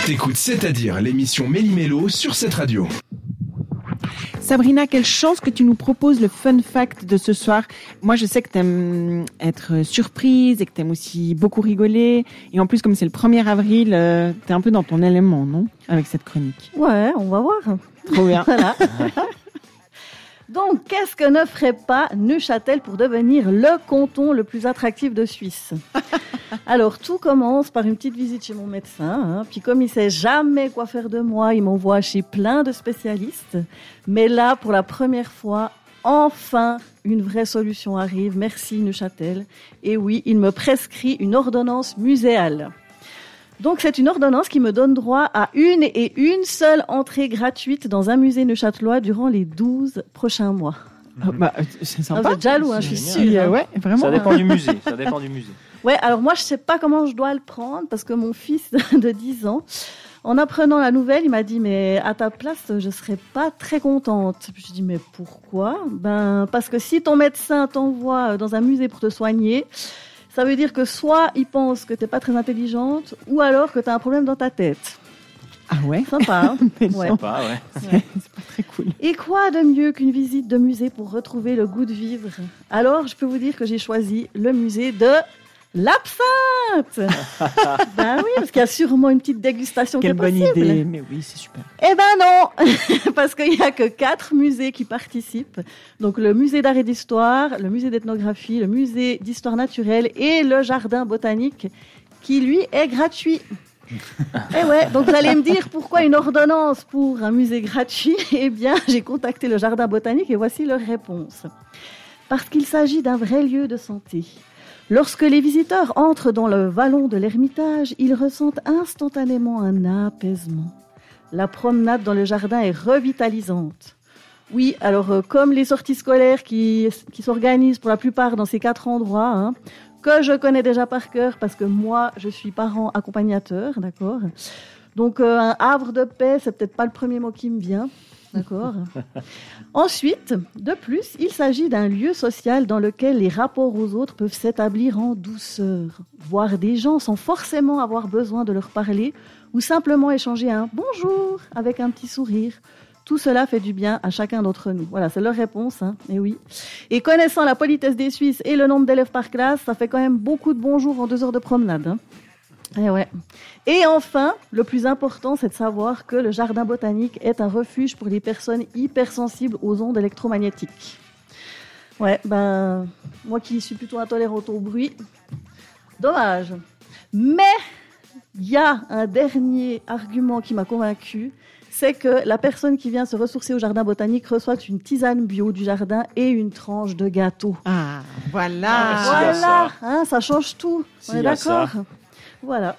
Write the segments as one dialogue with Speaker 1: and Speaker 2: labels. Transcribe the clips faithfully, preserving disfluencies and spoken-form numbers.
Speaker 1: T'écoutes C'est-à-dire l'émission Méli-Mélo sur cette radio.
Speaker 2: Sabrina, quelle chance que tu nous proposes le fun fact de ce soir. Moi, je sais que t'aimes être surprise et que t'aimes aussi beaucoup rigoler. Et en plus, comme c'est le premier avril, euh, t'es un peu dans ton élément, non? Avec cette chronique.
Speaker 3: Ouais, on va voir.
Speaker 2: Trop bien.
Speaker 3: Voilà. Donc, qu'est-ce que ne ferait pas Neuchâtel pour devenir le canton le plus attractif de Suisse? Alors, tout commence par une petite visite chez mon médecin. Hein. Puis comme il sait jamais quoi faire de moi, il m'envoie chez plein de spécialistes. Mais là, pour la première fois, enfin, une vraie solution arrive. Merci Neuchâtel. Et oui, il me prescrit une ordonnance muséale. Donc, c'est une ordonnance qui me donne droit à une et une seule entrée gratuite dans un musée neuchâtelois durant les douze prochains mois.
Speaker 2: Ah, bah, c'est sympa.
Speaker 3: Ah, vous êtes jaloux, hein, je suis
Speaker 2: sûre.
Speaker 3: sûre. Hein.
Speaker 2: Ouais, vraiment.
Speaker 4: Ça dépend du musée. Ça dépend du musée.
Speaker 3: Ouais, alors moi, je sais pas comment je dois le prendre parce que mon fils de dix ans, en apprenant la nouvelle, il m'a dit, mais à ta place, je serais pas très contente. Je lui ai dit, mais pourquoi? Ben, parce que si ton médecin t'envoie dans un musée pour te soigner, ça veut dire que soit il pense que t'es pas très intelligente, ou alors que t'as un problème dans ta tête.
Speaker 2: Ah ouais?
Speaker 3: Sympa, hein?
Speaker 2: Ouais.
Speaker 4: Sympa, ouais.
Speaker 2: C'est, c'est pas très cool.
Speaker 3: Et quoi de mieux qu'une visite de musée pour retrouver le goût de vivre? Alors, je peux vous dire que j'ai choisi le musée de l'absinthe. Ben oui, parce qu'il y a sûrement une petite dégustation
Speaker 2: Quelle
Speaker 3: qui est
Speaker 2: bonne
Speaker 3: possible.
Speaker 2: idée, mais oui, c'est super.
Speaker 3: Eh ben non, parce qu'il y a que quatre musées qui participent. Donc le musée d'art et d'histoire, le musée d'ethnographie, le musée d'histoire naturelle et le jardin botanique, qui lui est gratuit. Eh ouais, donc vous allez me dire pourquoi une ordonnance pour un musée gratuit? Eh bien, j'ai contacté le jardin botanique et voici leur réponse. Parce qu'il s'agit d'un vrai lieu de santé. Lorsque les visiteurs entrent dans le vallon de l'Ermitage, ils ressentent instantanément un apaisement. La promenade dans le jardin est revitalisante. Oui, alors euh, comme les sorties scolaires qui, qui s'organisent pour la plupart dans ces quatre endroits, hein, que je connais déjà par cœur parce que moi, je suis parent accompagnateur, d'accord. Donc euh, un havre de paix, c'est peut-être pas le premier mot qui me vient. D'accord. Ensuite, de plus, il s'agit d'un lieu social dans lequel les rapports aux autres peuvent s'établir en douceur. Voir des gens sans forcément avoir besoin de leur parler ou simplement échanger un bonjour avec un petit sourire. Tout cela fait du bien à chacun d'entre nous. Voilà, c'est leur réponse, hein. Et oui. Et connaissant la politesse des Suisses et le nombre d'élèves par classe, ça fait quand même beaucoup de bonjours en deux heures de promenade, hein. Eh ouais. Et enfin, le plus important, c'est de savoir que le jardin botanique est un refuge pour les personnes hypersensibles aux ondes électromagnétiques. Ouais, ben, moi qui suis plutôt intolérante au bruit, dommage. Mais il y a un dernier argument qui m'a convaincue, c'est que la personne qui vient se ressourcer au jardin botanique reçoit une tisane bio du jardin et une tranche de gâteau.
Speaker 2: Ah, voilà.
Speaker 4: Ah,
Speaker 3: Voilà, hein, ça change tout. On
Speaker 4: S'il
Speaker 3: est
Speaker 4: y a
Speaker 3: d'accord?
Speaker 4: ça.
Speaker 3: Voilà.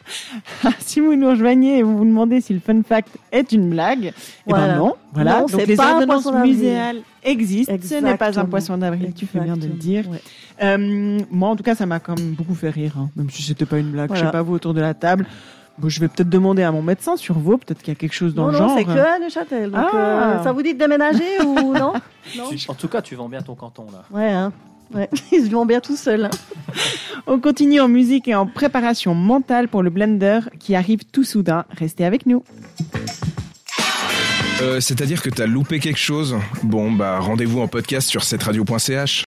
Speaker 2: Si vous nous rejoignez et vous vous demandez si le fun fact est une blague,
Speaker 3: Voilà.
Speaker 2: eh ben non. Voilà.
Speaker 3: Non,
Speaker 2: Donc
Speaker 3: c'est
Speaker 2: les
Speaker 3: pas un
Speaker 2: ordonnances
Speaker 3: poisson d'avril.
Speaker 2: muséales existent. Ce n'est pas un
Speaker 3: Exactement.
Speaker 2: poisson d'avril. Tu fais bien de le dire.
Speaker 3: Ouais.
Speaker 2: Euh, moi, en tout cas, ça m'a quand même beaucoup fait rire, hein, même si c'était pas une blague.
Speaker 3: Voilà.
Speaker 2: Je sais pas vous autour de la table. Bon, je vais peut-être demander à mon médecin sur vous. Peut-être qu'il y a quelque chose dans
Speaker 3: Non,
Speaker 2: le
Speaker 3: non,
Speaker 2: genre.
Speaker 3: c'est que à Neuchâtel. Donc,
Speaker 2: Ah.
Speaker 3: euh, ça vous dit de déménager ou non? Non.
Speaker 4: En tout cas, tu vends bien ton canton, là.
Speaker 3: Ouais, hein. Ouais. Ils se vont bien tout seuls. Hein.
Speaker 2: On continue en musique et en préparation mentale pour le blender qui arrive tout soudain. Restez avec nous.
Speaker 1: Euh, c'est-à-dire que t'as loupé quelque chose? Bon, bah rendez-vous en podcast sur cette radio point c h.